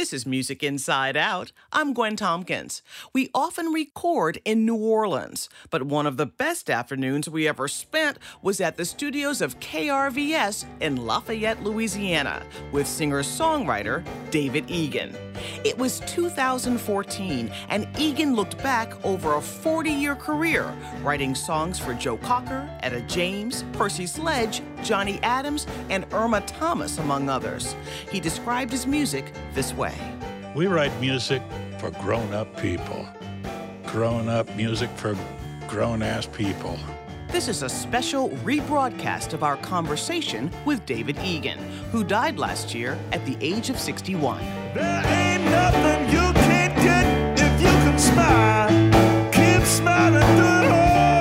This is Music Inside Out. I'm Gwen Tompkins. We often record in New Orleans, but one of the best afternoons we ever spent was at the studios of KRVS in Lafayette, Louisiana, with singer-songwriter David Egan. It was 2014, and Egan looked back over a 40-year career, writing songs for Joe Cocker, Etta James, Percy Sledge, Johnny Adams, and Irma Thomas, among others. He described his music this way. We write music for grown-up people. Grown-up music for grown-ass people. This is a special rebroadcast of our conversation with David Egan, who died last year at the age of 61. There ain't nothing you can't get if you can smile. Keep smiling through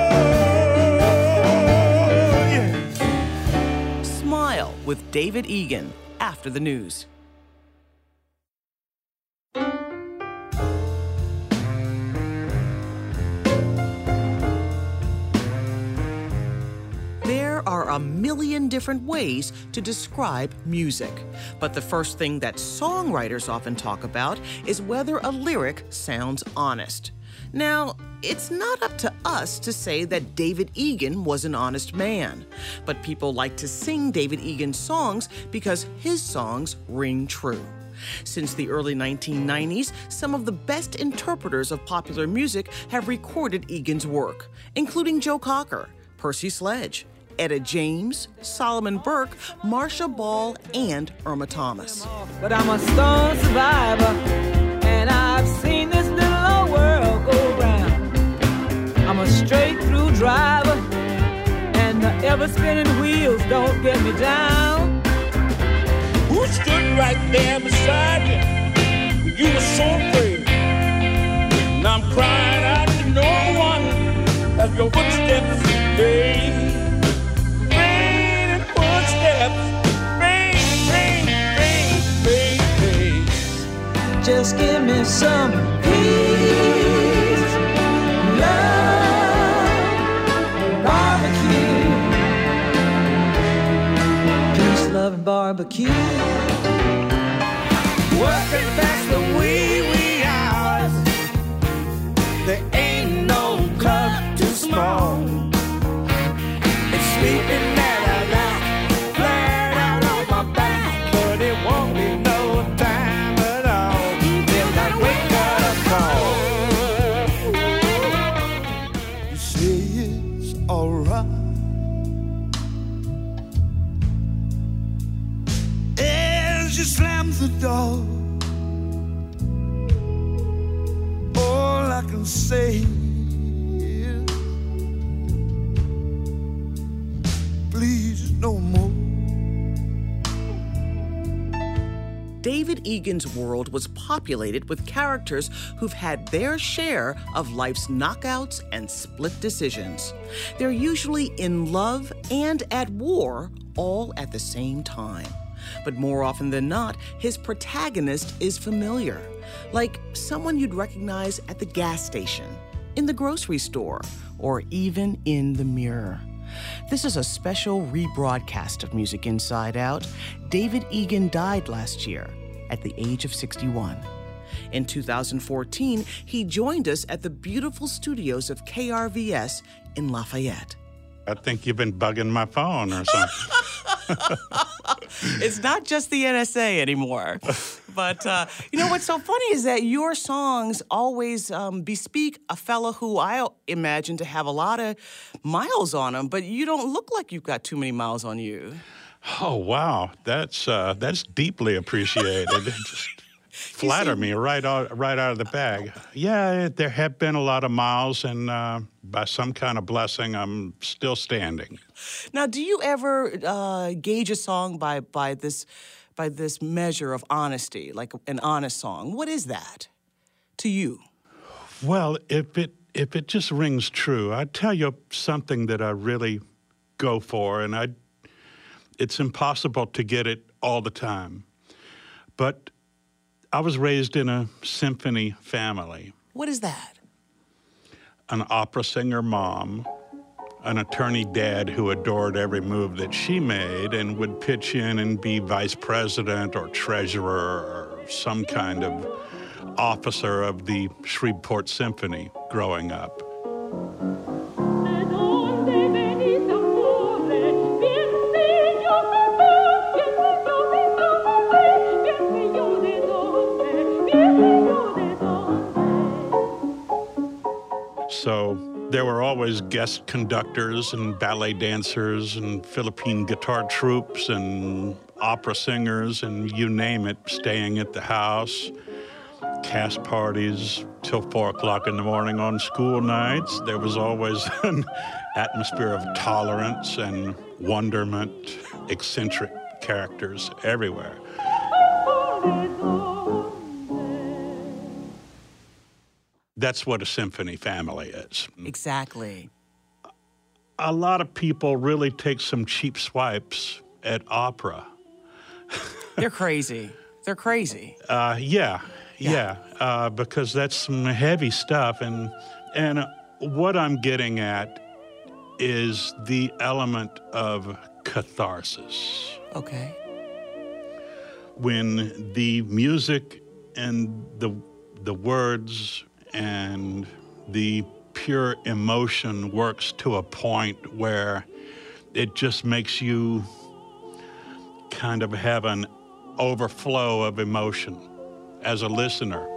it all, yeah. Smile with David Egan after the news. There are a million different ways to describe music, but the first thing that songwriters often talk about is whether a lyric sounds honest. Now, it's not up to us to say that David Egan was an honest man, but people like to sing David Egan's songs because his songs ring true. Since the early 1990s, some of the best interpreters of popular music have recorded Egan's work, including Joe Cocker, Percy Sledge, Etta James, Solomon Burke, Marcia Ball, and Irma Thomas. But I'm a stone survivor, and I've seen this little old world go round. I'm a straight-through driver, and the ever-spinning wheels don't get me down. Who stood right there beside you? You were so brave. And I'm crying out to no one as your footsteps fade. Just give me some peace, love, barbecue. Peace, love, and barbecue. Working past the wee hours. There ain't no club too small. It's sleeping at a night, flat out on my back, but it won't be no time at all till that wake up call. You say it's alright as you slam the door. All I can say is please no more. David Egan's world was populated with characters who've had their share of life's knockouts and split decisions. They're usually in love and at war all at the same time. But more often than not, his protagonist is familiar, like someone you'd recognize at the gas station, in the grocery store, or even in the mirror. This is a special rebroadcast of Music Inside Out. David Egan died last year at the age of 61. In 2014, he joined us at the beautiful studios of KRVS in Lafayette. I think you've been bugging my phone or something. It's not just the NSA anymore. But you know what's so funny is that your songs always bespeak a fella who I imagine to have a lot of miles on him, but you don't look like you've got too many miles on you. Oh, wow. That's deeply appreciated. Just flatter me right out of the bag. Yeah, there have been a lot of miles, and by some kind of blessing, I'm still standing. Now, do you ever gauge a song by this measure of honesty, like an honest song? What is that to you? Well, if it just rings true, I tell you something that I really go for, and it's impossible to get it all the time. But I was raised in a symphony family. What is that? An opera singer mom, an attorney dad who adored every move that she made and would pitch in and be vice president or treasurer or some kind of officer of the Shreveport Symphony growing up. So there were always guest conductors and ballet dancers and Philippine guitar troops and opera singers and you name it, staying at the house, cast parties till 4 o'clock in the morning on school nights. There was always an atmosphere of tolerance and wonderment, eccentric characters everywhere. That's what a symphony family is. Exactly. A lot of people really take some cheap swipes at opera. They're crazy. They're crazy. Yeah, because that's some heavy stuff. And what I'm getting at is the element of catharsis. Okay. When the music and the words and the pure emotion works to a point where it just makes you kind of have an overflow of emotion as a listener.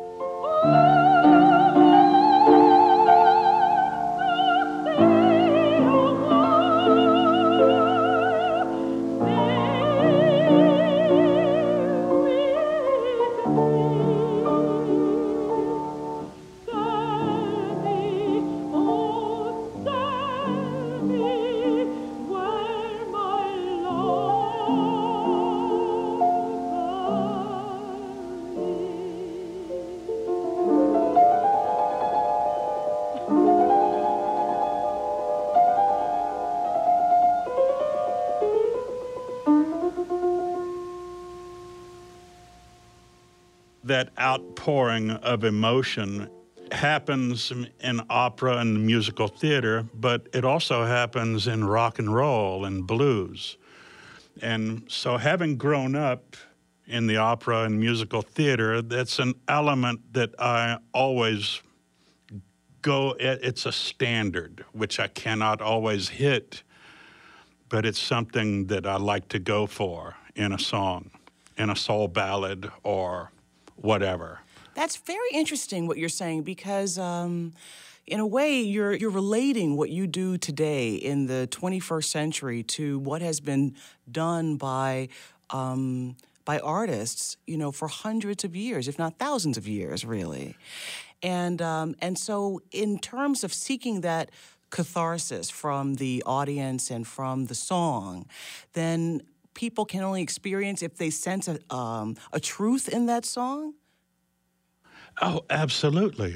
That outpouring of emotion happens in opera and musical theater, but it also happens in rock and roll and blues. And so having grown up in the opera and musical theater, that's an element that I always it's a standard, which I cannot always hit, but it's something that I like to go for in a song, in a soul ballad or whatever. That's very interesting what you're saying because in a way you're relating what you do today in the 21st century to what has been done by artists, for hundreds of years, if not thousands of years, really. And so in terms of seeking that catharsis from the audience and from the song, then people can only experience if they sense a truth in that song? Oh, absolutely.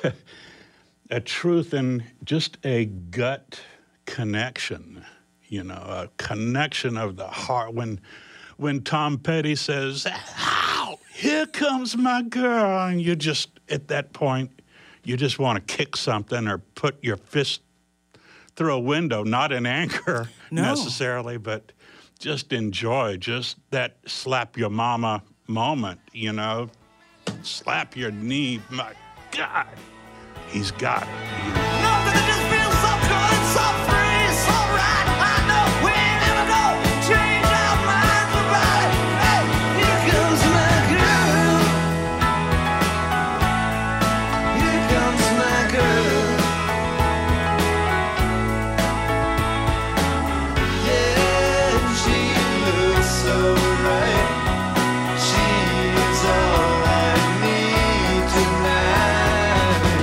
A truth and just a gut connection, a connection of the heart. When Tom Petty says, "Ow, here comes my girl," and you just, at that point, you just want to kick something or put your fist through a window, not in anger necessarily, but just enjoy just that slap your mama moment, slap your knee. My God, he's got it. Nothing just feels so good, so free, so right. I know we never know. Change our minds about it. Hey, here comes my girl. Here comes my girl. Yeah, she looks so right. She's all I need tonight.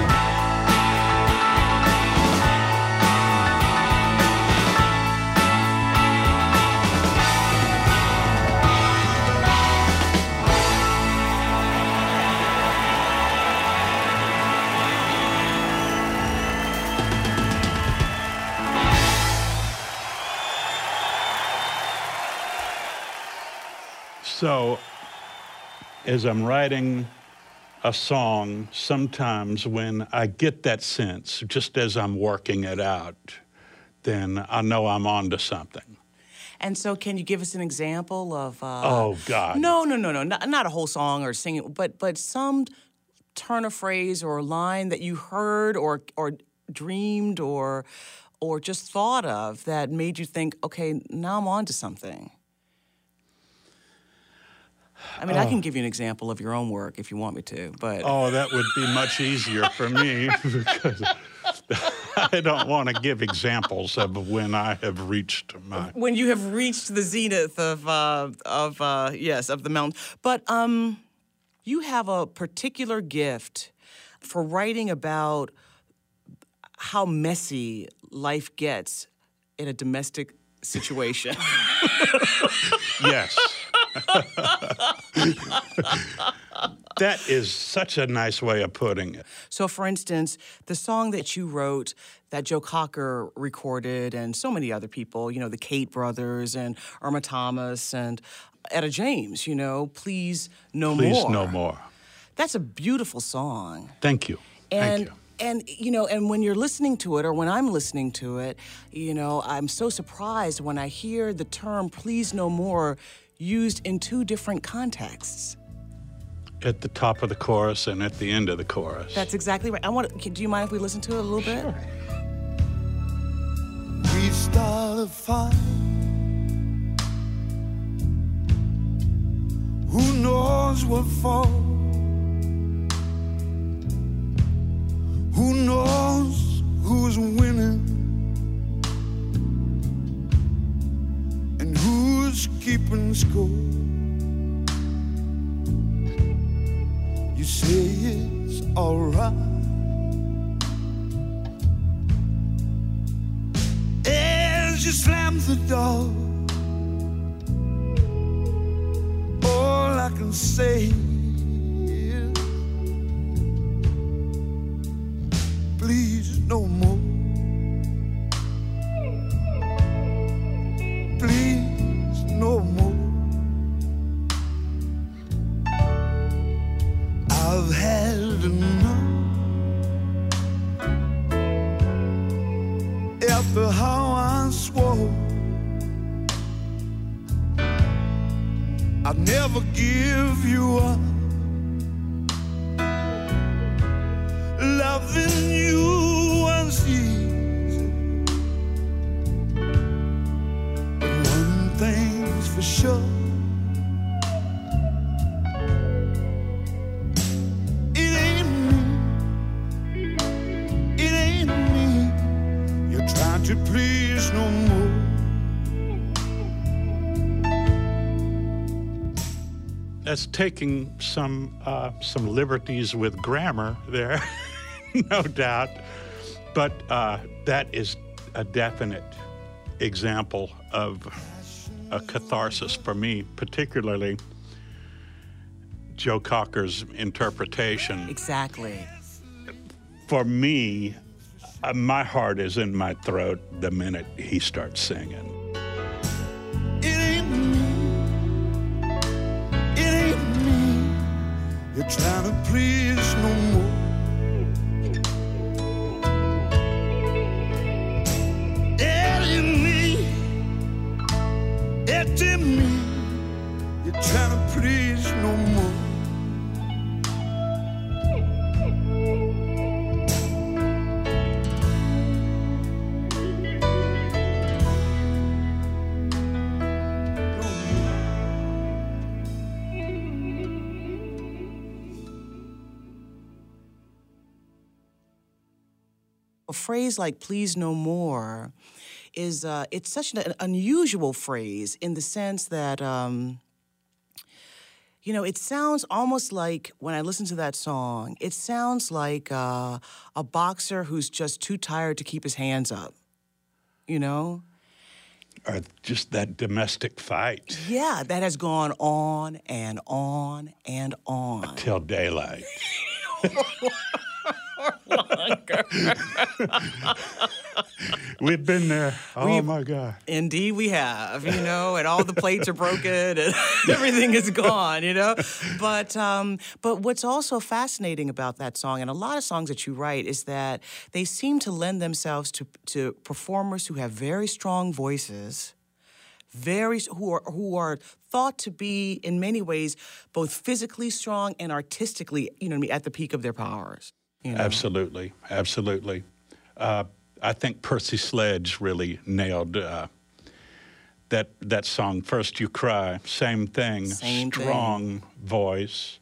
So, as I'm writing a song, sometimes when I get that sense, just as I'm working it out, then I know I'm onto something. And so, can you give us an example of? Oh God! No, not a whole song or singing, but some turn of phrase or line that you heard or dreamed or just thought of that made you think, okay, now I'm on to something. I mean, I can give you an example of your own work if you want me to, but... Oh, that would be much easier for me because I don't want to give examples of when I have reached my... When you have reached the zenith of the mountain. But you have a particular gift for writing about how messy life gets in a domestic situation. Yes. That is such a nice way of putting it. So, for instance, the song that you wrote that Joe Cocker recorded and so many other people, you know, the Kate brothers and Irma Thomas and Etta James, you know, Please No More. Please No More. That's a beautiful song. Thank you. Thank you. And, you know, and when you're listening to it or when I'm listening to it, you know, I'm so surprised when I hear the term Please No More used in two different contexts. At the top of the chorus and at the end of the chorus. That's exactly right. Do you mind if we listen to it a little bit? Sure. We start a fire. Who knows what for? Who knows who's winning and who's keeping score? You say it's alright as you slam the door. All I can say is please no more. Please no more. I've had enough. After how I swore I'd never give you up. Loving you was easy, but one thing's for sure. To please no more. That's taking some liberties with grammar there, no doubt. But that is a definite example of a catharsis for me, particularly Joe Cocker's interpretation. Exactly. For me, my heart is in my throat the minute he starts singing. It ain't me. It ain't me. You're trying to please no more. It ain't me. It ain't me. You're trying to please no more. A phrase like "please no more" is it's such an unusual phrase in the sense that you know, it sounds almost like when I listen to that song, it sounds like a boxer who's just too tired to keep his hands up. You know, Or just that domestic fight. Yeah, that has gone on and on and on Till daylight. We've been there. Oh, my God. Indeed we have, you know, and all the plates are broken and everything is gone, you know. But what's also fascinating about that song, and a lot of songs that you write, is that they seem to lend themselves to performers who have very strong voices, who are thought to be in many ways both physically strong and artistically, at the peak of their powers. Absolutely. I think Percy Sledge really nailed that song, First You Cry. Same thing, strong voice.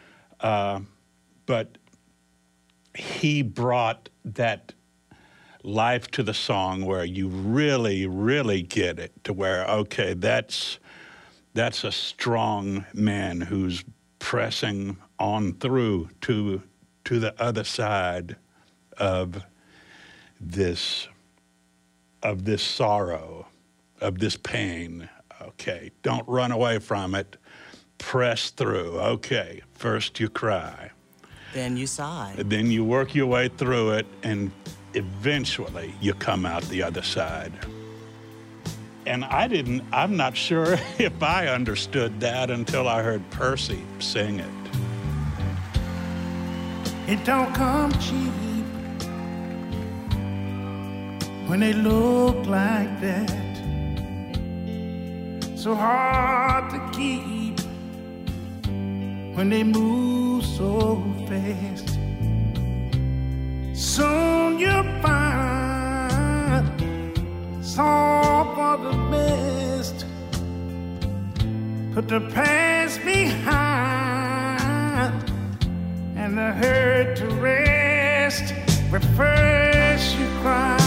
But he brought that life to the song where you really, really get it, to where, okay, that's a strong man who's pressing on through to the other side of this sorrow, of this pain. Okay, don't run away from it. Press through. Okay, first you cry. Then you sigh. Then you work your way through it, and eventually you come out the other side. And I'm not sure if I understood that until I heard Percy sing it. It don't come cheap when they look like that. So hard to keep when they move so fast. Soon you'll find it's all for the best. Put the past behind and the hurt to rest. But first you cry,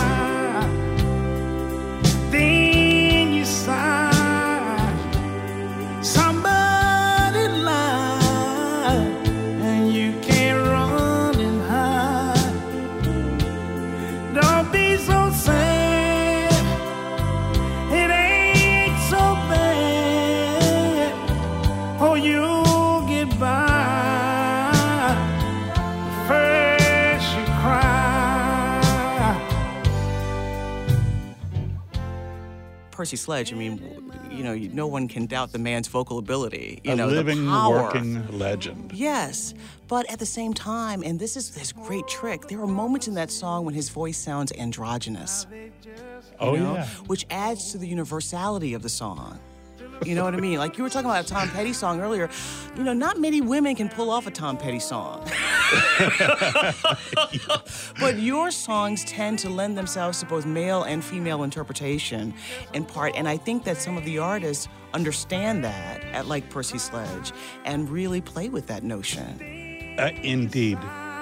then you sigh. Somebody lied, and you can't run and hide. Don't be so sad, it ain't so bad. Oh, you'll get by. First you cry. Percy Sledge, no one can doubt the man's vocal ability. A living, the power. working legend. Yes, but at the same time, and this is this great trick, there are moments in that song when his voice sounds androgynous. Yeah. Which adds to the universality of the song. You know what I mean? Like you were talking about a Tom Petty song earlier. Not many women can pull off a Tom Petty song. But your songs tend to lend themselves to both male and female interpretation in part. And I think that some of the artists understand that, like Percy Sledge, and really play with that notion. Indeed.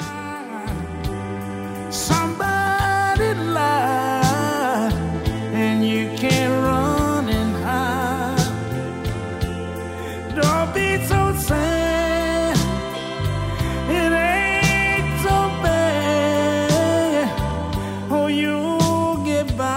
Somebody lied, and you can't run and hide. Don't be so sad, it ain't so bad. Oh, you'll get by.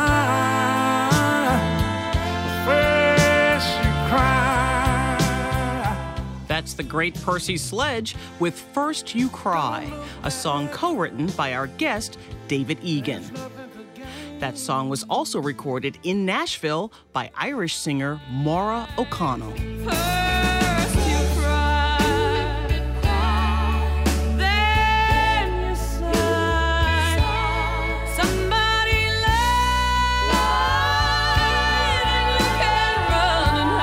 First you cry. That's the great Percy Sledge with First You Cry, a song co-written by our guest, David Egan. That song was also recorded in Nashville by Irish singer Maura O'Connell. First you cry, then you sigh. Somebody lied, and you can't run and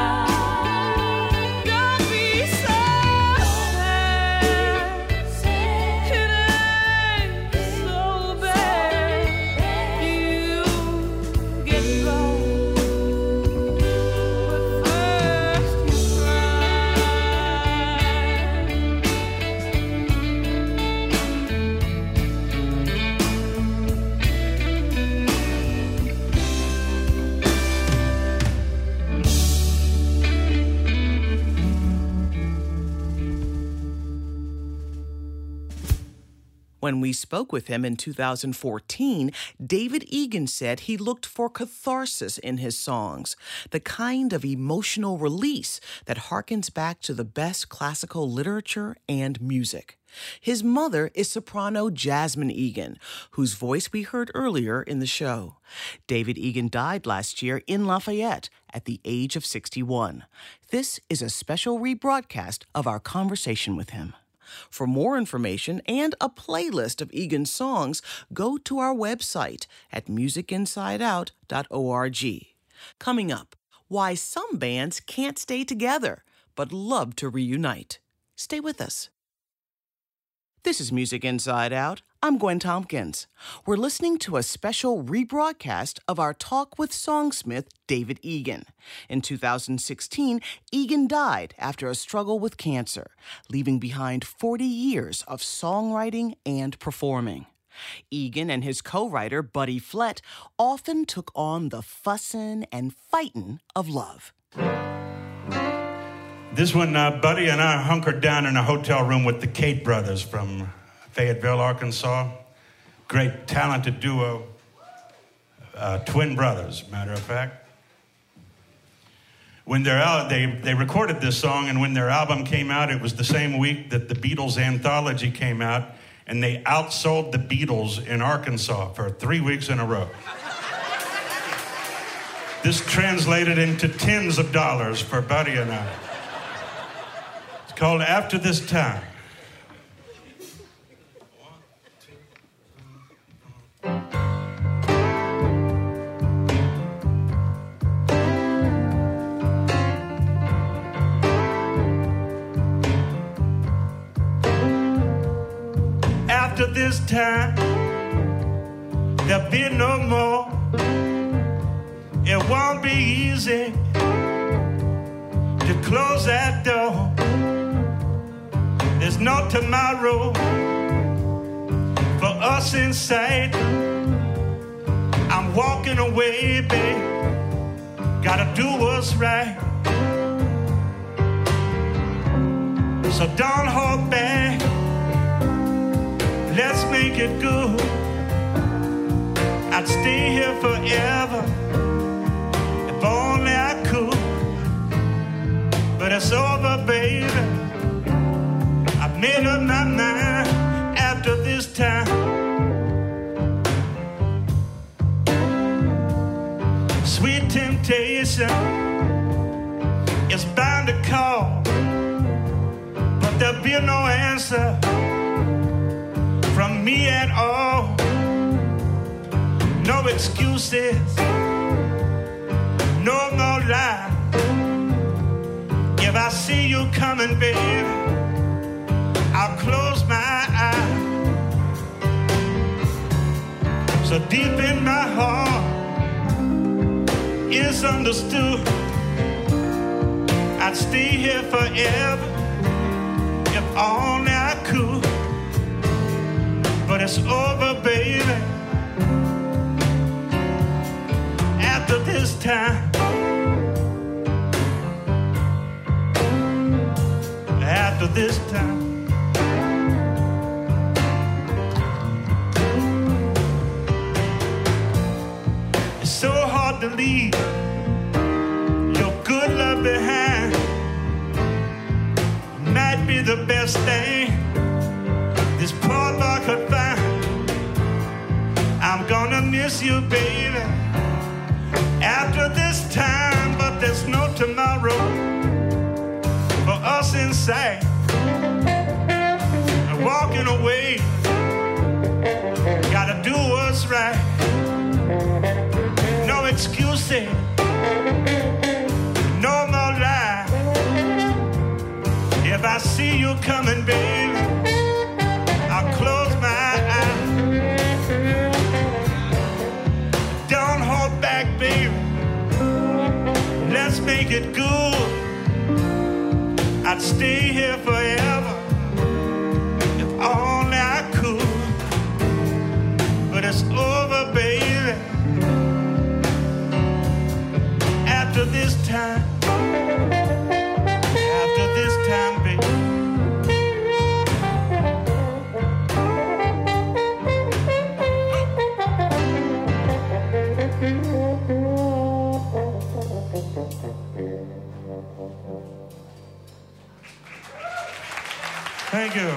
hide. Don't be so sad, it ain't so bad. You get by. When we spoke with him in 2014, David Egan said he looked for catharsis in his songs, the kind of emotional release that harkens back to the best classical literature and music. His mother is soprano Jasmine Egan, whose voice we heard earlier in the show. David Egan died last year in Lafayette at the age of 61. This is a special rebroadcast of our conversation with him. For more information and a playlist of Egan's songs, go to our website at musicinsideout.org. Coming up, why some bands can't stay together but love to reunite. Stay with us. This is Music Inside Out. I'm Gwen Tompkins. We're listening to a special rebroadcast of our talk with songsmith David Egan. In 2016, Egan died after a struggle with cancer, leaving behind 40 years of songwriting and performing. Egan and his co-writer Buddy Flett often took on the fussin' and fightin' of love. This one, Buddy and I hunkered down in a hotel room with the Cate brothers from Fayetteville, Arkansas. Great, talented duo. Twin brothers, matter of fact. When they recorded this song, and when their album came out, it was the same week that the Beatles anthology came out, and they outsold the Beatles in Arkansas for 3 weeks in a row. This translated into tens of dollars for Buddy and I. It's called After This Time. After this time, there'll be no more. It won't be easy to close that door. There's no tomorrow for us inside. I'm walking away, babe. Gotta do what's right. So don't hold back. Let's make it good. I'd stay here forever if only I could. But it's over, baby. I've made up my mind after this time. Sweet temptation is bound to call, but there'll be no answer from me at all. No excuses, no more lie. If I see you coming, baby, I'll close my eyes. So deep in my heart, it's understood I'd stay here forever if only I could. But it's over, baby. After this time. After this time. It's so hard to leave your good love behind. Might be the best thing this poor boy could find. I'm gonna miss you, baby, after this time, but there's no tomorrow for us inside. I'm walking away, gotta do what's right. No excuses, no more lie. If I see you coming, baby, I'll close my eyes. Don't hold back, baby. Let's make it good. I'd stay here forever if only I could. But it's over, baby. After this time. After this time, baby. Thank you.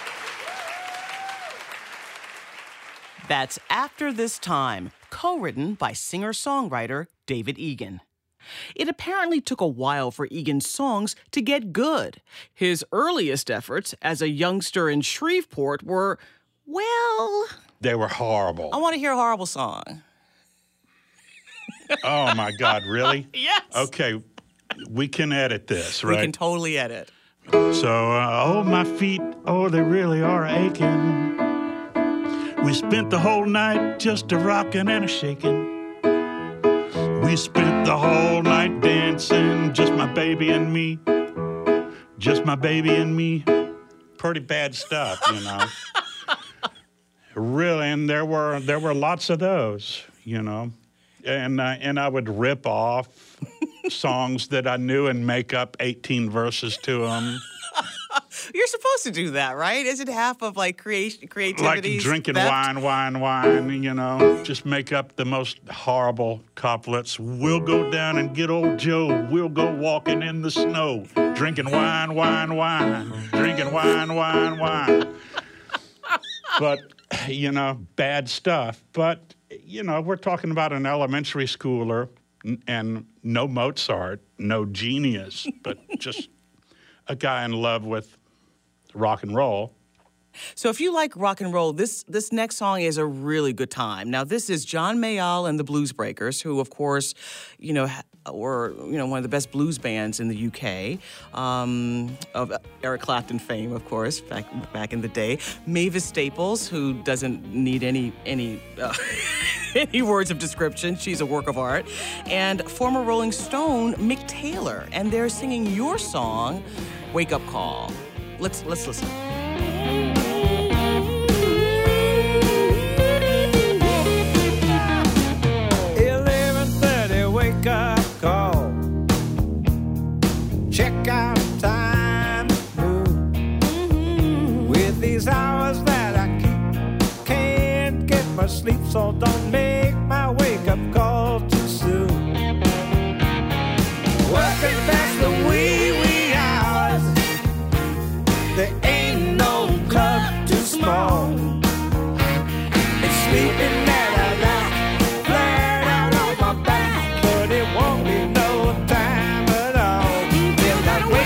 That's After This Time, co-written by singer-songwriter David Egan. It apparently took a while for Egan's songs to get good. His earliest efforts as a youngster in Shreveport were, well... They were horrible. I want to hear a horrible song. Oh, my God, really? Yes. Okay, we can edit this, right? We can totally edit. So, oh, my feet, oh, they really are aching. We spent the whole night just a rocking and a shaking. We spent the whole night dancing, just my baby and me. Just my baby and me. Pretty bad stuff, you know. Really, and there were lots of those, you know. And I would rip off songs that I knew and make up 18 verses to them. You're supposed to do that, right? Isn't half of like creativity? Like drinking wine, you know. Just make up the most horrible couplets. We'll go down and get old Joe. We'll go walking in the snow. Drinking wine. Drinking wine. But, you know, bad stuff. But, you know, we're talking about an elementary schooler and no Mozart, no genius, but just a guy in love with rock and roll. So if you like rock and roll, this next song is a really good time. Now, this is John Mayall and the Blues Breakers, who, of course, you know, were one of the best blues bands in the UK, of Eric Clapton fame, of course, back in the day. Mavis Staples, who doesn't need any any words of description. She's a work of art. And former Rolling Stone Mick Taylor, and they're singing your song, "Wake Up Call." Let's listen. 11:30, wake up call. Check out time move. With these hours that I keep, can't get much sleep, so don't make my wake up call too soon. Working past the wee hours. There ain't no club too small. It's sleeping that I like, flat out on my back, but it won't be no time at all till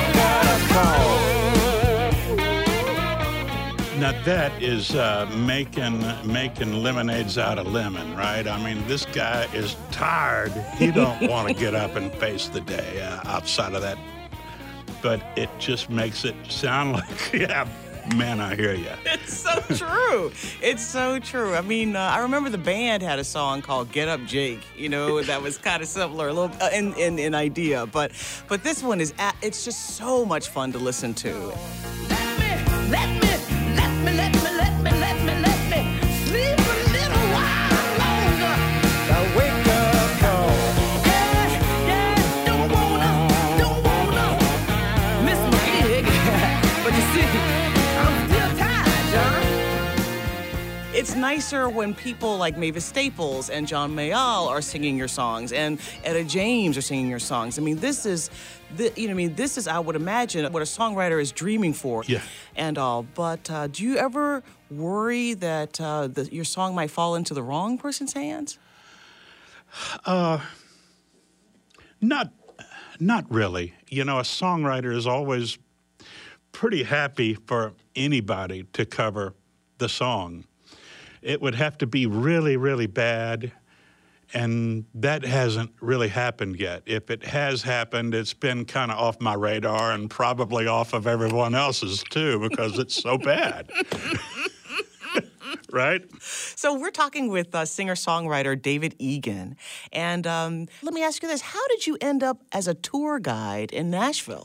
I wake up call. Now that is making lemonades out of lemon, right? I mean, this guy is tired. He don't want to get up and face the day outside of that. But it just makes it sound like, yeah, man, I hear you. It's so true. It's so true. I mean, I remember the band had a song called "Get Up, Jake." You know, that was kind of similar, a little in idea. But this one is it's just so much fun to listen to. Let me sleep a little while longer. The wake up call. Yeah, don't wanna miss my gig. But you see, I'm still tired, John. It's nicer when people like Mavis Staples and John Mayall are singing your songs, and Etta James are singing your songs. I mean, this is, I would imagine, what a songwriter is dreaming for. Yeah. And all. But do you ever worry that your song might fall into the wrong person's hands? Not really. You know, a songwriter is always pretty happy for anybody to cover the song. It would have to be really, really bad, and that hasn't really happened yet. If it has happened, it's been kind of off my radar and probably off of everyone else's too, because it's so bad. Right? So we're talking with singer-songwriter David Egan. And let me ask you this. How did you end up as a tour guide in Nashville?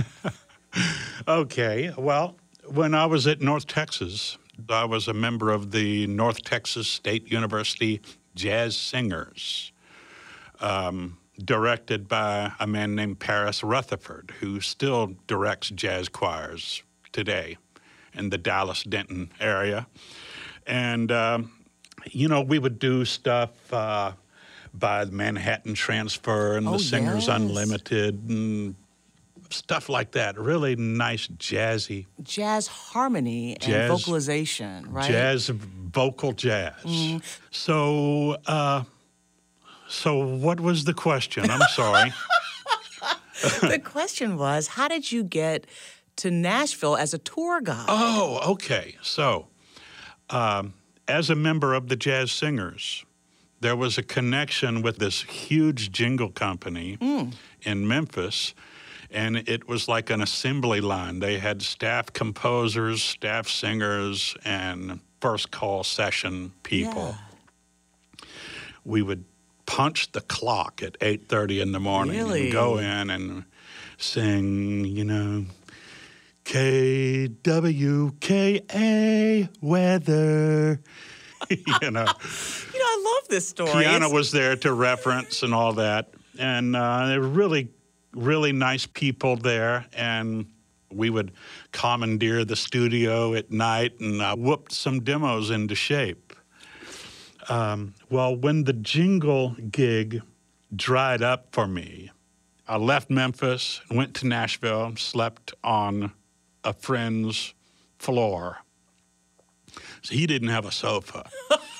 Okay, well, when I was at North Texas, I was a member of the North Texas State University Jazz Singers, directed by a man named Paris Rutherford, who still directs jazz choirs today in the Dallas-Denton area. And, we would do stuff by the Manhattan Transfer and the Singers Unlimited and stuff like that. Really nice jazzy. Jazz harmony and vocalization, right? Jazz, vocal jazz. Mm. So what was the question? I'm sorry. The question was, how did you get to Nashville as a tour guide? Oh, okay. So, as a member of the Jazz Singers, there was a connection with this huge jingle company in Memphis, and it was like an assembly line. They had staff composers, staff singers, and first call session people. Yeah. We would punch the clock at 8:30 in the morning and go in and sing, you know, KWKA weather. You know, I love this story. Kiana was there to reference and all that. And they were really, really nice people there. And we would commandeer the studio at night and whooped some demos into shape. Well, when the jingle gig dried up for me, I left Memphis, went to Nashville, slept on a friend's floor. So he didn't have a sofa.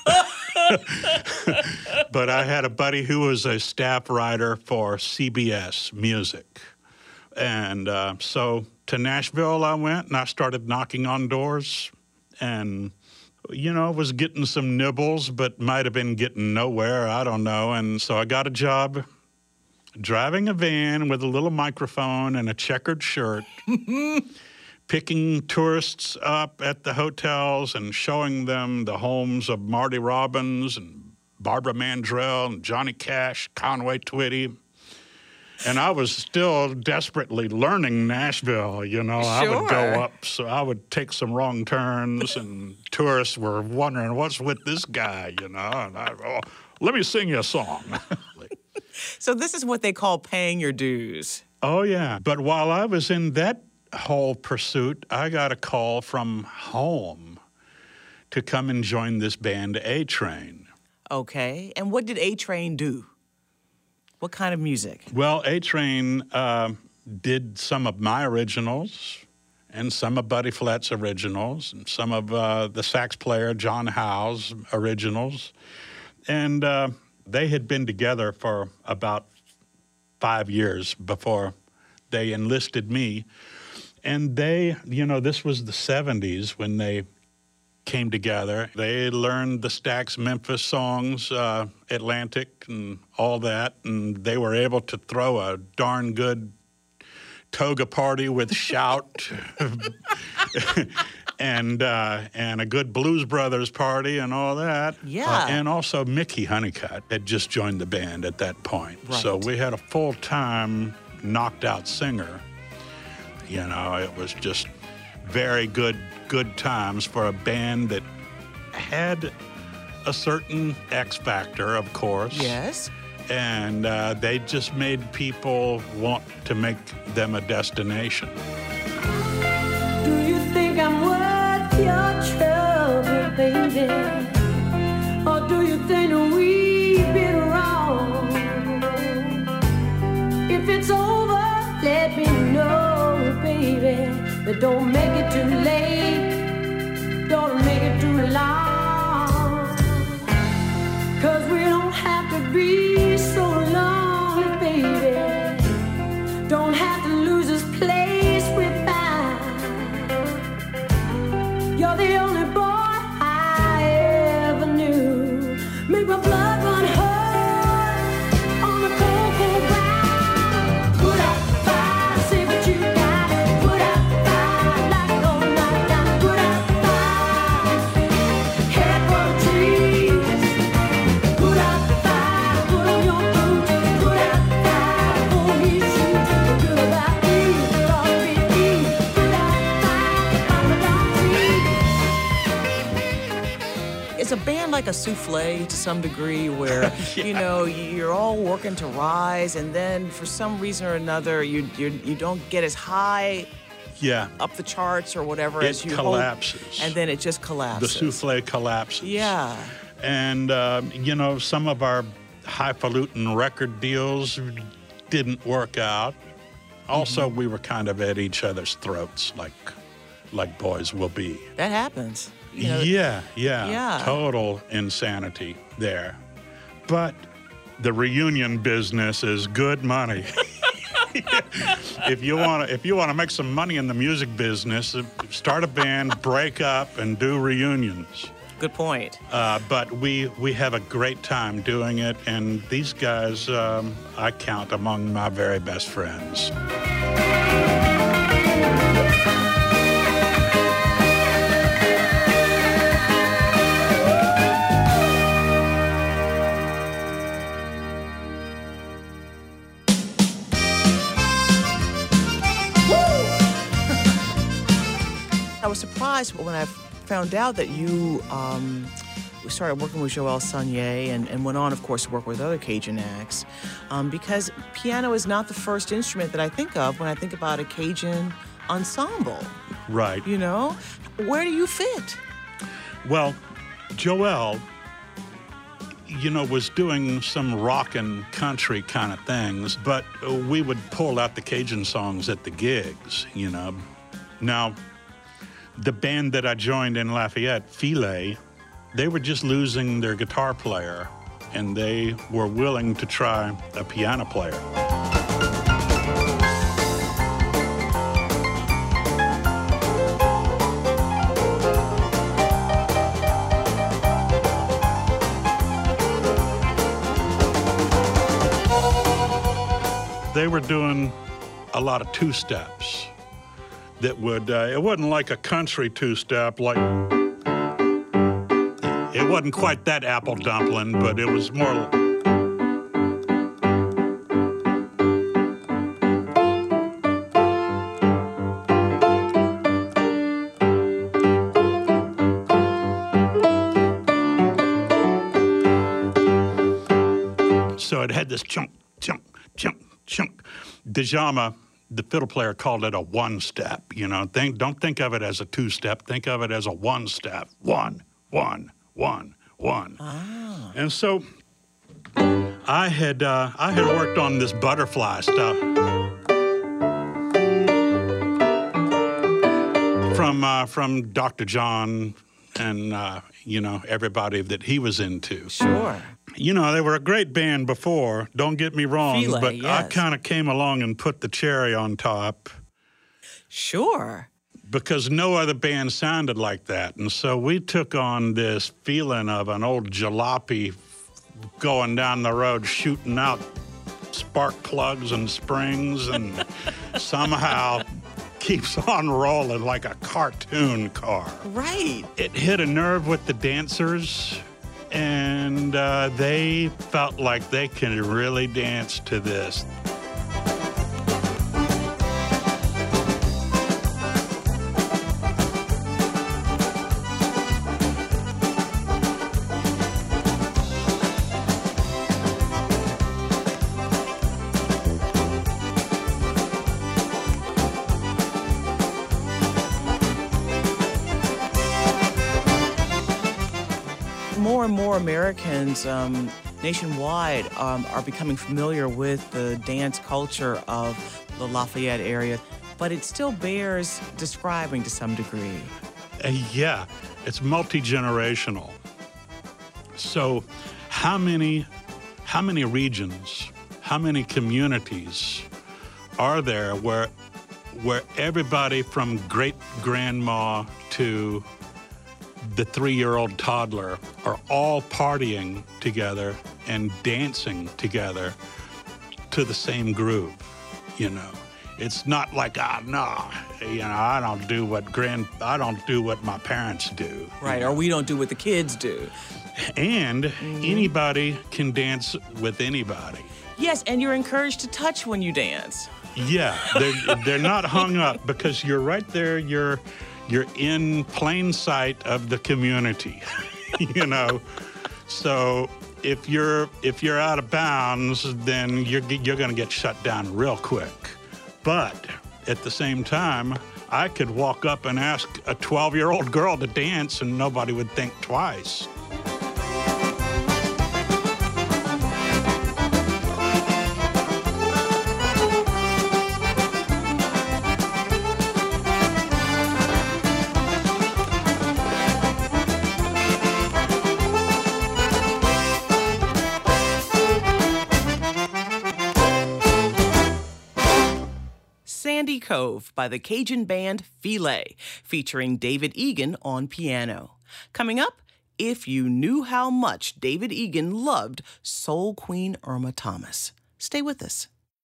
But I had a buddy who was a staff writer for CBS Music. And so to Nashville I went, and I started knocking on doors. And, you know, was getting some nibbles, but might have been getting nowhere. I don't know. And so I got a job driving a van with a little microphone and a checkered shirt, picking tourists up at the hotels and showing them the homes of Marty Robbins and Barbara Mandrell and Johnny Cash, Conway Twitty. And I was still desperately learning Nashville, you know. I would go up, so I would take some wrong turns, and tourists were wondering, what's with this guy, you know? And let me sing you a song. So this is what they call paying your dues. Oh, yeah. But while I was in that whole pursuit, I got a call from home to come and join this band, A-Train. Okay. And what did A-Train do? What kind of music? Well, A-Train did some of my originals and some of Buddy Flett's originals and some of the sax player John Howe's originals. And they had been together for about 5 years before they enlisted me. And they, you know, this was the 70s when they came together. They learned the Stax Memphis songs, Atlantic and all that, and they were able to throw a darn good toga party with shout and a good Blues Brothers party and all that. Yeah. And also Mickey Honeycutt had just joined the band at that point. Right. So we had a full-time knocked-out singer. You know, it was just very good times for a band that had a certain X factor, of course. Yes. And they just made people want to make them a destination. Do you think I'm worth your trouble, baby? Or do you think we've been wrong? If it's over, let me know, baby. But don't make it too late. Don't make it too long. 'Cause we don't have to be so lonely, baby. Don't have to lose this place we found. You're the only boy I ever knew. Make my blood run hot on the cold, cold ground. Put out the fire, say what you got. Put out the fire, like it all night down. Put out the fire, head for the trees. Put out the fire, put on your boots. Put out the fire, for me shoot. Good about me, love me. Put out the fire, I'm a donkey. Is a band like a souffle to some degree where, you know, you're all working to rise and then for some reason or another you don't get as high Yeah. up the charts or whatever as you collapses. hope, and then it just The collapses. souffle collapses. Yeah. And, you know, some of our highfalutin record deals didn't work out. Also, we were kind of at each other's throats like boys will be. That happens. You know, Yeah. Total insanity there. But the reunion business is good money. If you want to make some money in the music business, start a band, break up, and do reunions. Good point. But we have a great time doing it, and these guys I count among my very best friends. I was surprised when I found out that you started working with Joel Sonier and went on, of course, to work with other Cajun acts, because piano is not the first instrument that I think of when I think about a Cajun ensemble. Right. You know? Where do you fit? Well, Joel, was doing some rock and country kind of things, but we would pull out the Cajun songs at the gigs, Now, the band that I joined in Lafayette, Filet, they were just losing their guitar player, and they were willing to try a piano player. They were doing a lot of two-steps that would, it wasn't like a country two-step, like, it wasn't quite that apple dumpling, but it was more. So it had this chunk, chunk, chunk, chunk. Djamah, the fiddle player, called it a one-step, Don't think of it as a two-step. Think of it as a one-step. One, one, one, one. Ah. And so I had worked on this butterfly stuff from Dr. John and, everybody that he was into. Sure. They were a great band before, don't get me wrong, Filet, but yes. I kind of came along and put the cherry on top Sure. because no other band sounded like that. And so we took on this feeling of an old jalopy going down the road, shooting out spark plugs and springs, and somehow keeps on rolling like a cartoon car. Right. It hit a nerve with the dancers, and they felt like they could really dance to this. More and more Americans nationwide are becoming familiar with the dance culture of the Lafayette area, but it still bears describing to some degree. Yeah, it's multi-generational. So how many regions, how many communities are there where everybody from great-grandma to the 3-year-old toddler are all partying together and dancing together to the same groove, It's not like, I don't do what my parents do. Right, or we don't do what the kids do. And anybody can dance with anybody. Yes, and you're encouraged to touch when you dance. Yeah, they're not hung up because you're right there, you're in plain sight of the community, So if you're out of bounds, then you're going to get shut down real quick. But at the same time, I could walk up and ask a 12-year-old girl to dance, and nobody would think twice. Sandy Cove by the Cajun band Filet, featuring David Egan on piano. Coming up, If You Knew How Much David Egan Loved Soul Queen Irma Thomas. Stay with us.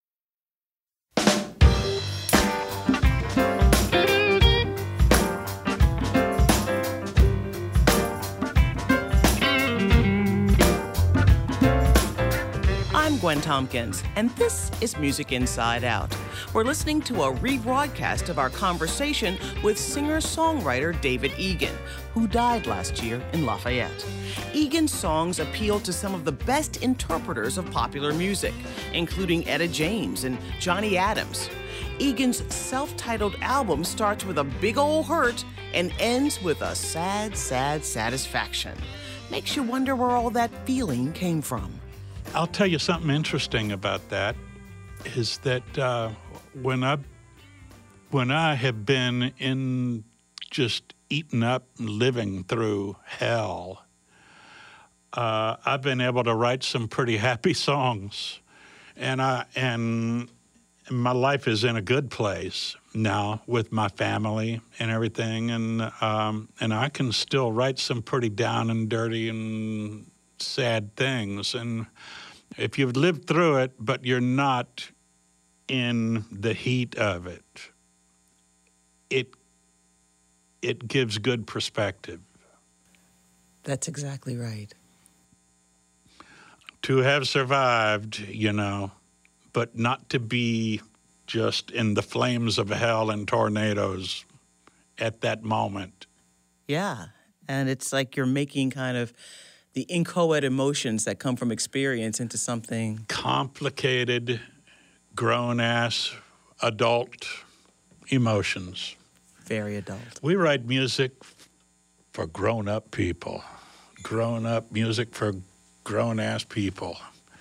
I'm Gwen Tompkins, and this is Music Inside Out. We're listening to a rebroadcast of our conversation with singer-songwriter David Egan, who died last year in Lafayette. Egan's songs appeal to some of the best interpreters of popular music, including Etta James and Johnny Adams. Egan's self-titled album starts with a big old hurt and ends with a sad, sad satisfaction. Makes you wonder where all that feeling came from. I'll tell you something interesting about that is that when I have been in just eaten up and living through hell, I've been able to write some pretty happy songs, and my life is in a good place now with my family and everything, and I can still write some pretty down and dirty and sad things. And if you've lived through it, but you're not in the heat of it, it gives good perspective. That's exactly right. To have survived, but not to be just in the flames of hell and tornadoes at that moment. Yeah, and it's like you're making kind of the inchoate emotions that come from experience into something complicated, grown-ass, adult emotions. Very adult. We write music for grown-up people. Grown-up music for grown-ass people.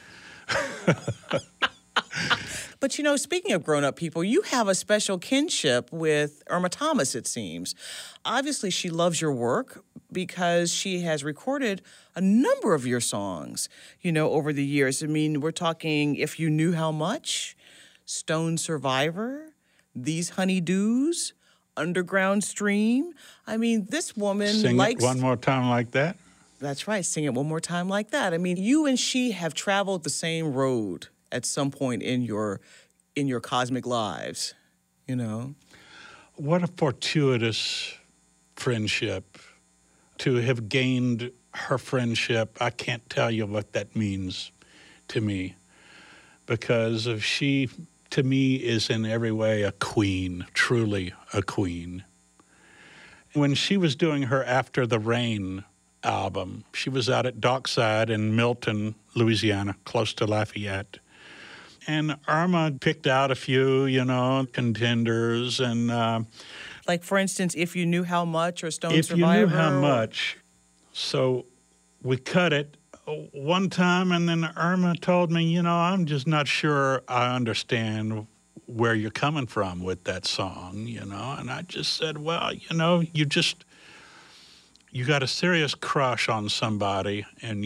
But, speaking of grown-up people, you have a special kinship with Irma Thomas, it seems. Obviously, she loves your work because she has recorded a number of your songs, over the years. I mean, we're talking If You Knew How Much, Stone Survivor, These Honeydews, Underground Stream. I mean, this woman likes... Sing It One More Time Like That? That's right, Sing It One More Time Like That. I mean, you and she have traveled the same road at some point in your cosmic lives, What a fortuitous friendship. To have gained her friendship, I can't tell you what that means to me, because she, to me, is in every way a queen, truly a queen. When she was doing her After the Rain album, she was out at Dockside in Milton, Louisiana, close to Lafayette. And Irma picked out a few, contenders. And like, for instance, If You Knew How Much or Stone If Survivor? You Knew How Much. So we cut it one time, and then Irma told me, I'm just not sure I understand where you're coming from with that song, And I just said, well, you got a serious crush on somebody, and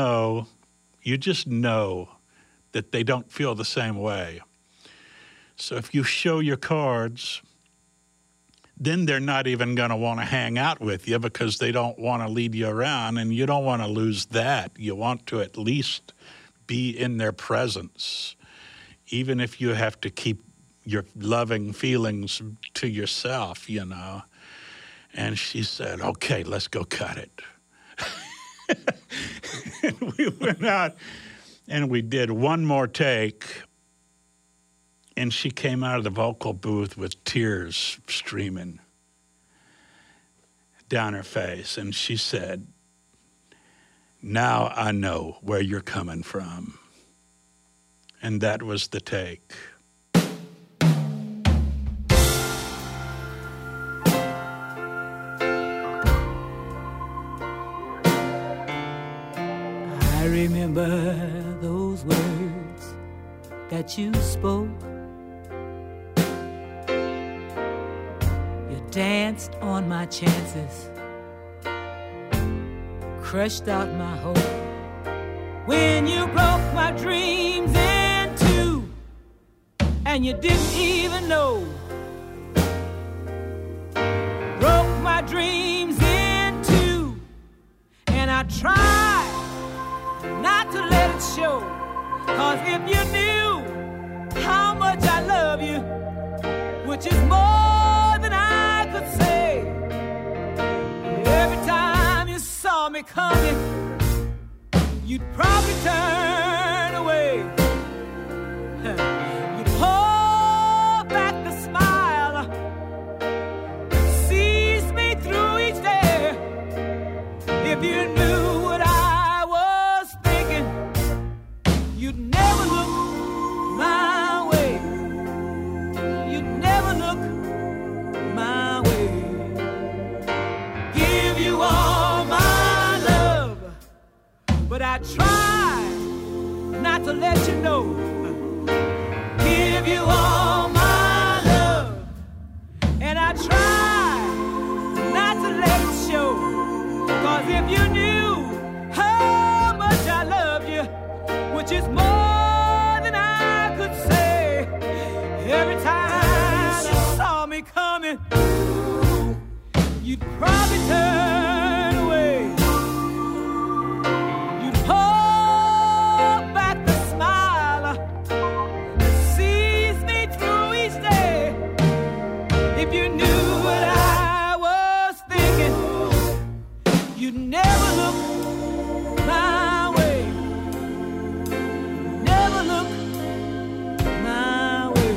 you just know that they don't feel the same way. So if you show your cards, then they're not even going to want to hang out with you because they don't want to lead you around, and you don't want to lose that. You want to at least be in their presence, even if you have to keep your loving feelings to yourself, And she said, okay, let's go cut it. And we went out and we did one more take, and she came out of the vocal booth with tears streaming down her face, and she said, now I know where you're coming from. And that was the take. I remember those words that you spoke. You danced on my chances, crushed out my hope. When you broke my dreams in two, and you didn't even know. Broke my dreams in two, and 'Cause if you knew how much I love you, which is more than I could say, every time you saw me coming, you'd probably turn away. You'd hold back the smile, sees me through each day. If you knew what I was thinking, you'd never look my way. You'd never look my way. Give you all my love, but I try not to let you know. Give you all my love, and I try not to let it show. 'Cause if you knew how much I love you, which is more than I could say, every time you saw me coming, you'd probably turn away. You'd hold back the smile that sees me through each day. If you knew what I was thinking, you'd never look my way. Never look my way.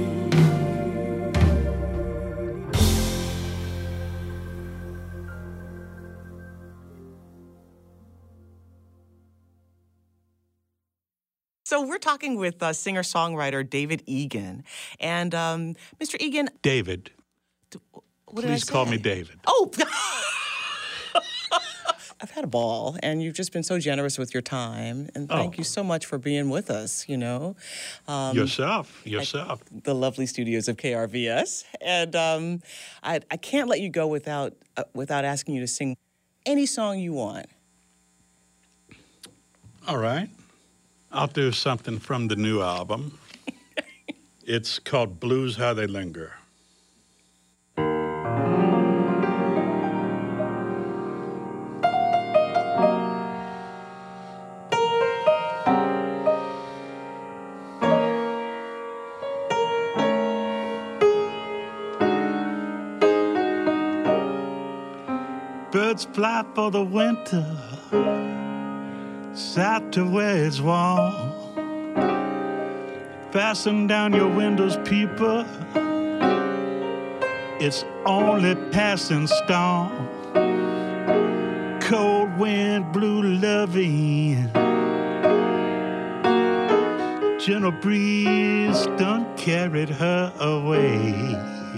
So we're talking with singer-songwriter David Egan. And Mr. Egan, David. what did I Please call say? me David. Oh, I've had a ball, and you've just been so generous with your time. And thank you so much for being with us, you know. Yourself. The lovely studios of KRVS. And I can't let you go without asking you to sing any song you want. All right. I'll do something from the new album. It's called Blues How They Linger. Birds fly for the winter, south to where it's warm. Fasten down your windows, people. It's only passing storm. Cold wind blew loving. Gentle breeze done carried her away.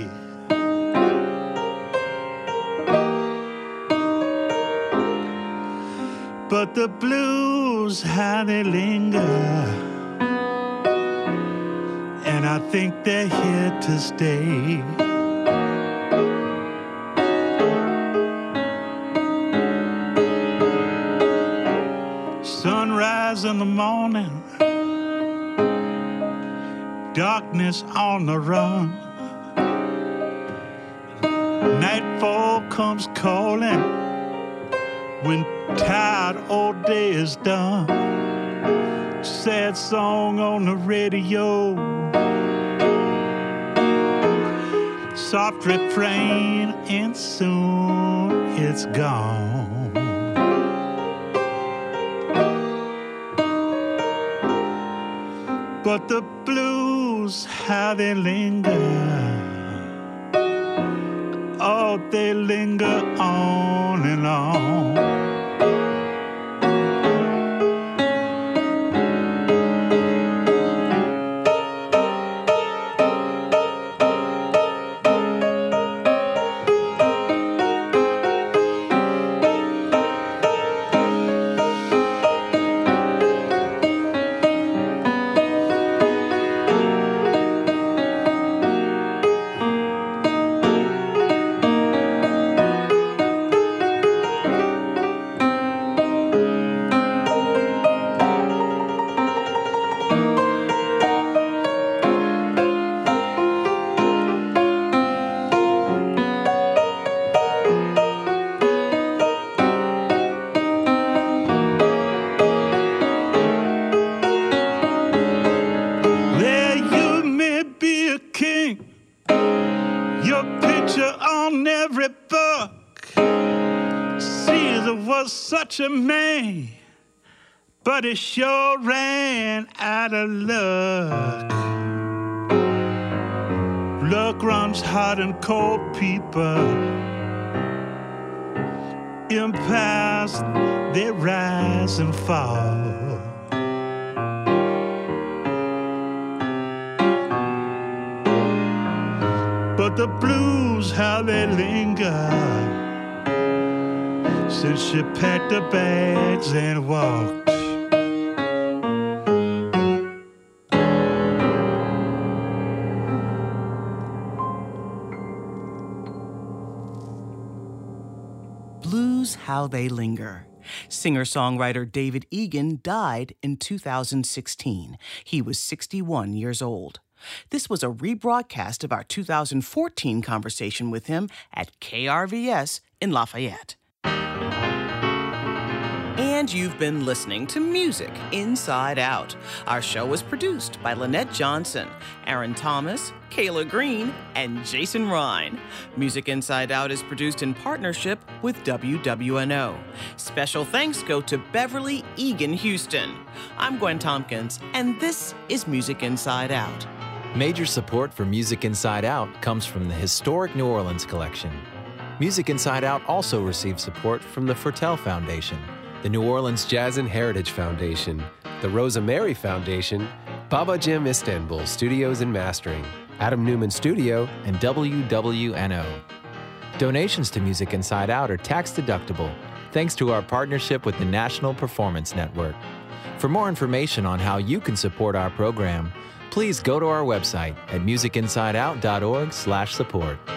But the blues, how they linger, and I think they're here to stay. Sunrise in the morning, darkness on the run. Nightfall comes calling when tired old day is done. Sad song on the radio, soft refrain, and soon it's gone. But the blues, how they linger, oh, they linger on and on. Jesus was such a man, but he sure ran out of luck. Luck runs hot and cold, people. Empires, they rise and fall. But the blues, how they linger, since she packed her bags and walked. Blues, How They Linger. Singer-songwriter David Egan died in 2016. He was 61 years old. This was a rebroadcast of our 2014 conversation with him at KRVS in Lafayette. And you've been listening to Music Inside Out. Our show was produced by Lynette Johnson, Aaron Thomas, Kayla Green, and Jason Ryan. Music Inside Out is produced in partnership with WWNO. Special thanks go to Beverly Egan Houston. I'm Gwen Tompkins, and this is Music Inside Out. Major support for Music Inside Out comes from the Historic New Orleans Collection. Music Inside Out also receives support from the Fertel Foundation, the New Orleans Jazz and Heritage Foundation, the Rosa Mary Foundation, Baba Jim Istanbul Studios and Mastering, Adam Newman Studio, and WWNO. Donations to Music Inside Out are tax-deductible, thanks to our partnership with the National Performance Network. For more information on how you can support our program, please go to our website at musicinsideout.org/support.